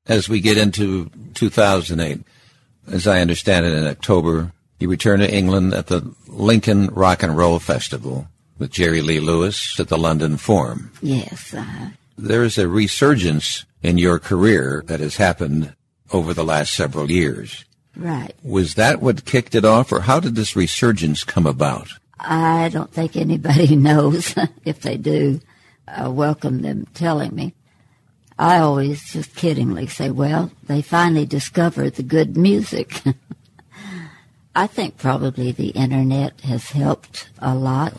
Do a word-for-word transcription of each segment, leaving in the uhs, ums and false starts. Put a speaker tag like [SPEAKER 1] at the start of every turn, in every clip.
[SPEAKER 1] As we get into two thousand eight, as I understand it, in October, you return to England at the Lincoln Rock and Roll Festival with Jerry Lee Lewis at the London Forum.
[SPEAKER 2] Yes. Uh,
[SPEAKER 1] there is a resurgence in your career that has happened over the last several years.
[SPEAKER 2] Right.
[SPEAKER 1] Was that what kicked it off, or how did this resurgence come about?
[SPEAKER 2] I don't think anybody knows. If they do, I welcome them telling me. I always just kiddingly say, well, they finally discovered the good music. I think probably the Internet has helped a lot.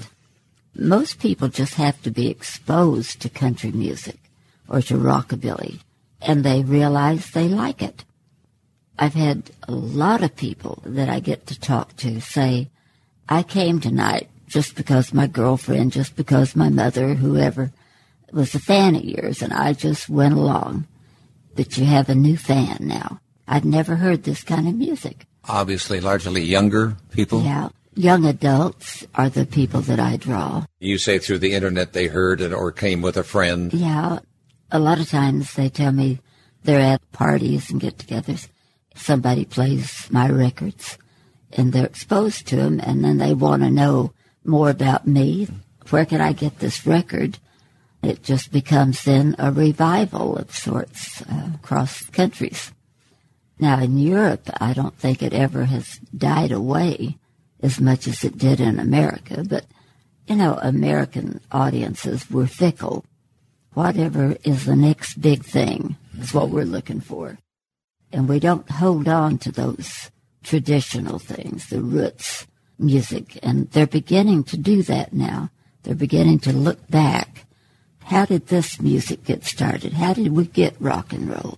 [SPEAKER 2] Most people just have to be exposed to country music or to rockabilly, and they realize they like it. I've had a lot of people that I get to talk to say, I came tonight just because my girlfriend, just because my mother, whoever, was a fan of yours, and I just went along. But you have a new fan now. I'd never heard this kind of music.
[SPEAKER 1] Obviously, largely younger people?
[SPEAKER 2] Yeah. Young adults are the people that I draw.
[SPEAKER 1] You say through the Internet they heard it or came with a friend?
[SPEAKER 2] Yeah. A lot of times they tell me they're at parties and get-togethers. Somebody plays my records, and they're exposed to them, and then they want to know more about me. Where can I get this record? It just becomes then a revival of sorts uh, across countries. Now, in Europe, I don't think it ever has died away as much as it did in America. But, you know, American audiences were fickle. Whatever is the next big thing is what we're looking for. And we don't hold on to those traditional things, the roots music. And they're beginning to do that now. They're beginning to look back. How did this music get started? How did we get rock and roll?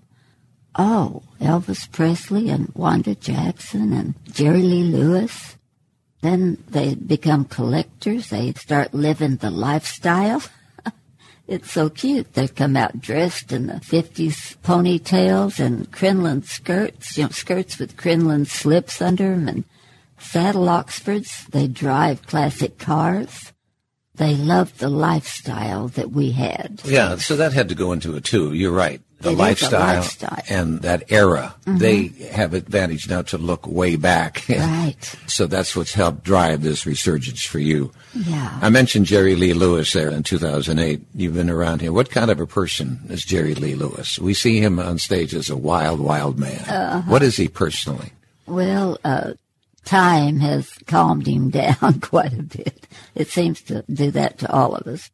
[SPEAKER 2] Oh, Elvis Presley and Wanda Jackson and Jerry Lee Lewis. Then they become collectors. They start living the lifestyle. It's so cute. They come out dressed in the fifties ponytails and crinoline skirts, you know, skirts with crinoline slips under them and saddle Oxfords. They drive classic cars. They love the lifestyle that we had.
[SPEAKER 1] Yeah, so that had to go into it, too. You're right. The
[SPEAKER 2] It
[SPEAKER 1] lifestyle,
[SPEAKER 2] is a lifestyle
[SPEAKER 1] and that era,
[SPEAKER 2] mm-hmm.
[SPEAKER 1] they have advantage now to look way back.
[SPEAKER 2] Right.
[SPEAKER 1] So that's what's helped drive this resurgence for you.
[SPEAKER 2] Yeah.
[SPEAKER 1] I mentioned Jerry Lee Lewis there in two thousand eight. You've been around him. What kind of a person is Jerry Lee Lewis? We see him on stage as a wild, wild man.
[SPEAKER 2] Uh-huh.
[SPEAKER 1] What is he personally?
[SPEAKER 2] Well, uh, time has calmed him down quite a bit. It seems to do that to all of us.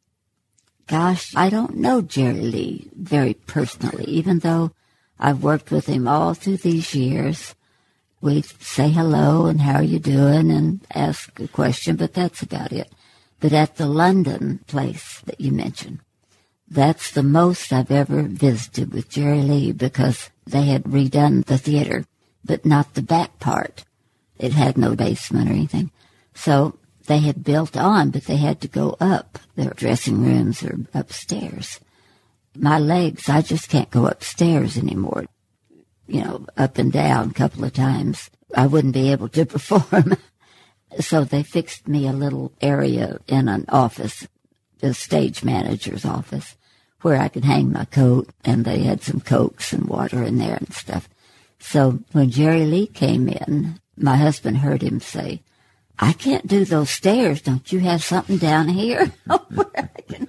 [SPEAKER 2] Gosh, I don't know Jerry Lee very personally, even though I've worked with him all through these years. We say hello and how are you doing and ask a question, but that's about it. But at the London place that you mentioned, that's the most I've ever visited with Jerry Lee because they had redone the theater, but not the back part. It had no basement or anything. So they had built on, but they had to go up. Their dressing rooms are upstairs. My legs, I just can't go upstairs anymore. You know, up and down a couple of times. I wouldn't be able to perform. So they fixed me a little area in an office, the stage manager's office, where I could hang my coat, and they had some Cokes and water in there and stuff. So when Jerry Lee came in, my husband heard him say, I can't do those stairs. Don't you have something down here where I can,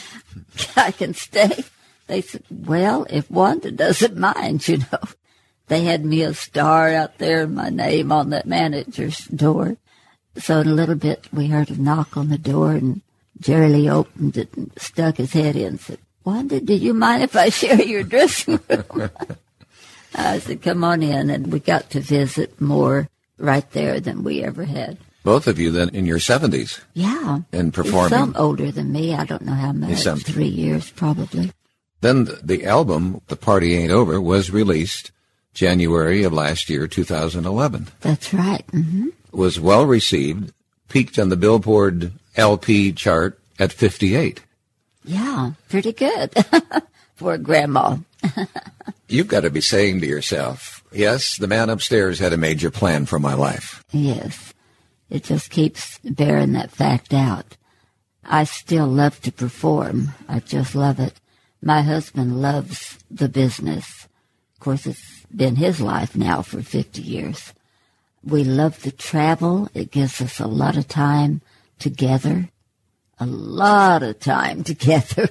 [SPEAKER 2] I can stay? They said, well, if Wanda doesn't mind, you know. They had me a star out there, my name on that manager's door. So in a little bit, we heard a knock on the door, and Jerry Lee opened it and stuck his head in and said, Wanda, do you mind if I share your dressing room? I said, come on in, and we got to visit more right there than we ever had.
[SPEAKER 1] Both of you then in your seventies.
[SPEAKER 2] Yeah.
[SPEAKER 1] And performing.
[SPEAKER 2] Some older than me. I don't know how much.
[SPEAKER 1] Some.
[SPEAKER 2] Three years, probably.
[SPEAKER 1] Then the, the album, The Party Ain't Over, was released January of last year, two thousand eleven.
[SPEAKER 2] That's right. Mm-hmm.
[SPEAKER 1] Was well received, peaked on the Billboard L P chart at fifty-eight.
[SPEAKER 2] Yeah, pretty good for a grandma.
[SPEAKER 1] You've got to be saying to yourself, yes, the man upstairs had a major plan for my life.
[SPEAKER 2] Yes. It just keeps bearing that fact out. I still love to perform. I just love it. My husband loves the business. Of course, it's been his life now for fifty years. We love to travel. It gives us a lot of time together. A lot of time together.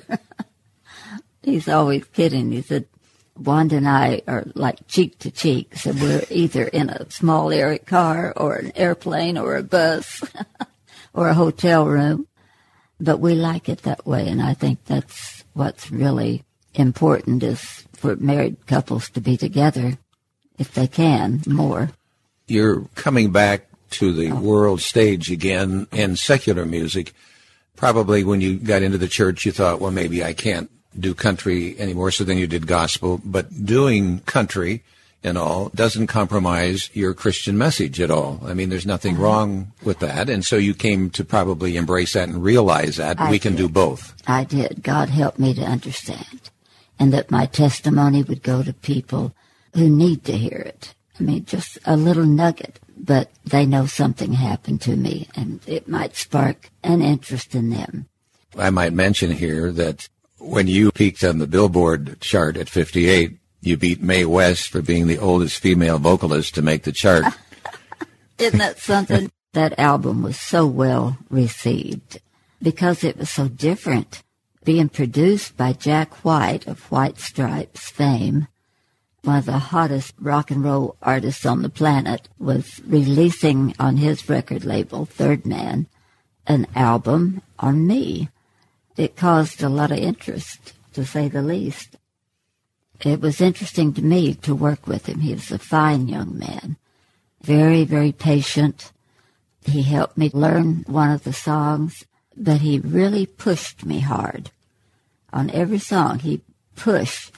[SPEAKER 2] He's always kidding. He said, Wanda and I are like cheek to cheek. So we're either in a small air car or an airplane or a bus or a hotel room. But we like it that way. And I think that's what's really important, is for married couples to be together if they can more.
[SPEAKER 1] You're coming back to the
[SPEAKER 2] oh.
[SPEAKER 1] world stage again in secular music. Probably when you got into the church, you thought, well, maybe I can't do country anymore, so then you did gospel. But doing country and all doesn't compromise your Christian message at all. I mean, there's nothing uh-huh. wrong with that. And so you came to probably embrace that and realize that I we can
[SPEAKER 2] did.
[SPEAKER 1] do both.
[SPEAKER 2] I did. God helped me to understand. And that my testimony would go to people who need to hear it. I mean, just a little nugget, but they know something happened to me, and it might spark an interest in them.
[SPEAKER 1] I might mention here that when you peaked on the Billboard chart at fifty-eight, you beat Mae West for being the oldest female vocalist to make the chart.
[SPEAKER 2] Isn't that something? That album was so well received because it was so different. Being produced by Jack White of White Stripes fame, one of the hottest rock and roll artists on the planet, was releasing on his record label, Third Man, an album on me. It caused a lot of interest, to say the least. It was interesting to me to work with him. He was a fine young man, very, very patient. He helped me learn one of the songs, but he really pushed me hard. On every song, he pushed.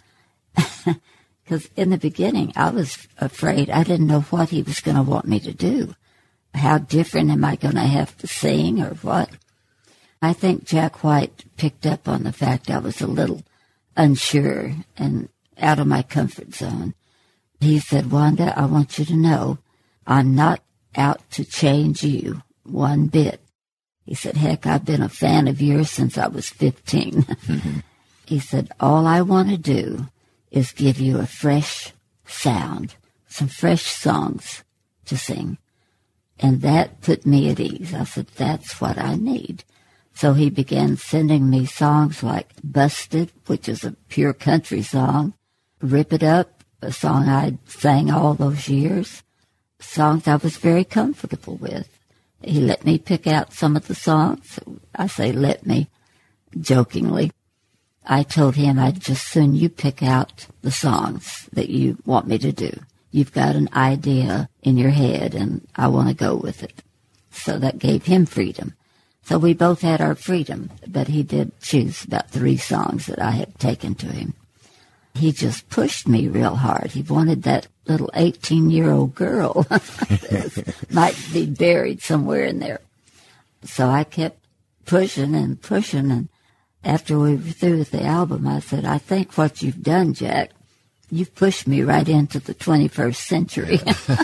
[SPEAKER 2] Because in the beginning, I was afraid. I didn't know what he was going to want me to do. How different am I going to have to sing or what? I think Jack White picked up on the fact I was a little unsure and out of my comfort zone. He said, Wanda, I want you to know I'm not out to change you one bit. He said, heck, I've been a fan of yours since I was fifteen. Mm-hmm. He said, all I want to do is give you a fresh sound, some fresh songs to sing. And that put me at ease. I said, that's what I need. So he began sending me songs like Busted, which is a pure country song, Rip It Up, a song I sang all those years, songs I was very comfortable with. He let me pick out some of the songs. I say let me, jokingly. I told him I'd just soon you pick out the songs that you want me to do. You've got an idea in your head, and I want to go with it. So that gave him freedom. So we both had our freedom, but he did choose about three songs that I had taken to him. He just pushed me real hard. He wanted that little eighteen-year-old girl that might be buried somewhere in there. So I kept pushing and pushing, and after we were through with the album, I said, I think what you've done, Jack, you've pushed me right into the twenty-first century.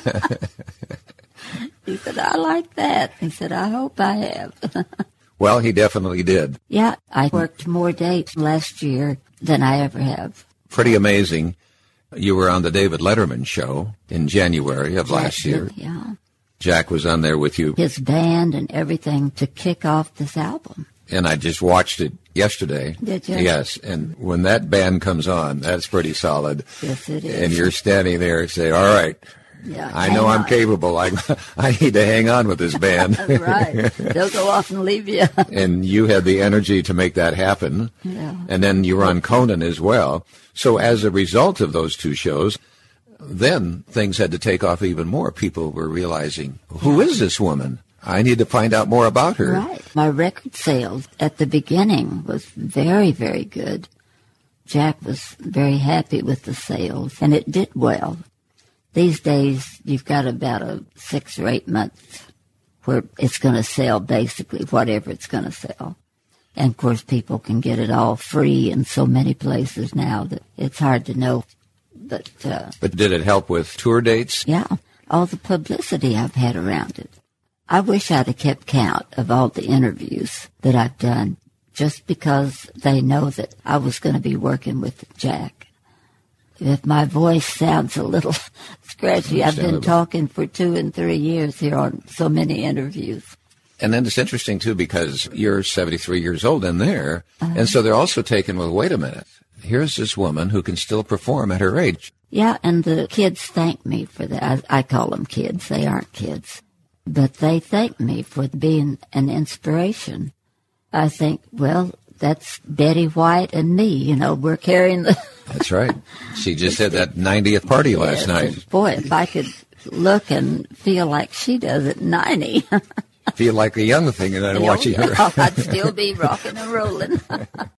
[SPEAKER 2] He said, I like that. He said, I hope I have.
[SPEAKER 1] Well, he definitely did.
[SPEAKER 2] Yeah, I worked more dates last year than I ever have.
[SPEAKER 1] Pretty amazing. You were on the David Letterman show in January of
[SPEAKER 2] Jack
[SPEAKER 1] last
[SPEAKER 2] did,
[SPEAKER 1] year.
[SPEAKER 2] Yeah.
[SPEAKER 1] Jack was on there with you.
[SPEAKER 2] His band and everything to kick off this album.
[SPEAKER 1] And I just watched it yesterday.
[SPEAKER 2] Did you?
[SPEAKER 1] Yes. And when that band comes on, that's pretty solid.
[SPEAKER 2] Yes, it is.
[SPEAKER 1] And you're standing there and say, all right,
[SPEAKER 2] yeah,
[SPEAKER 1] I know I'm
[SPEAKER 2] on.
[SPEAKER 1] capable. I I need to hang on with this band.
[SPEAKER 2] Right. They'll go off and leave you.
[SPEAKER 1] And you had the energy to make that happen.
[SPEAKER 2] Yeah.
[SPEAKER 1] And then you were on Conan as well. So as a result of those two shows, then things had to take off even more. People were realizing, who is this woman? I need to find out more about her.
[SPEAKER 2] Right. My record sales at the beginning was very, very good. Jack was very happy with the sales, and it did well. These days, you've got about a six or eight months where it's going to sell basically whatever it's going to sell. And, of course, people can get it all free in so many places now that it's hard to know. But, uh,
[SPEAKER 1] but did it help with tour dates?
[SPEAKER 2] Yeah, all the publicity I've had around it. I wish I'd have kept count of all the interviews that I've done just because they know that I was going to be working with Jack. if my voice sounds a little scratchy, I've been talking for two and three years here on so many interviews.
[SPEAKER 1] And then it's interesting, too, because you're seventy-three years old in there, uh, and so they're also taken with, wait a minute, here's this woman who can still perform at her age.
[SPEAKER 2] Yeah, and the kids thank me for that. I, I call them kids. They aren't kids. But they thank me for being an inspiration. I think, well, that's Betty White and me. You know, we're carrying the...
[SPEAKER 1] That's right. She just had that ninetieth party last
[SPEAKER 2] yes,
[SPEAKER 1] night.
[SPEAKER 2] Boy, if I could look and feel like she does at ninety...
[SPEAKER 1] Feel like a young thing and then watching her.
[SPEAKER 2] I'd still be rocking and rolling.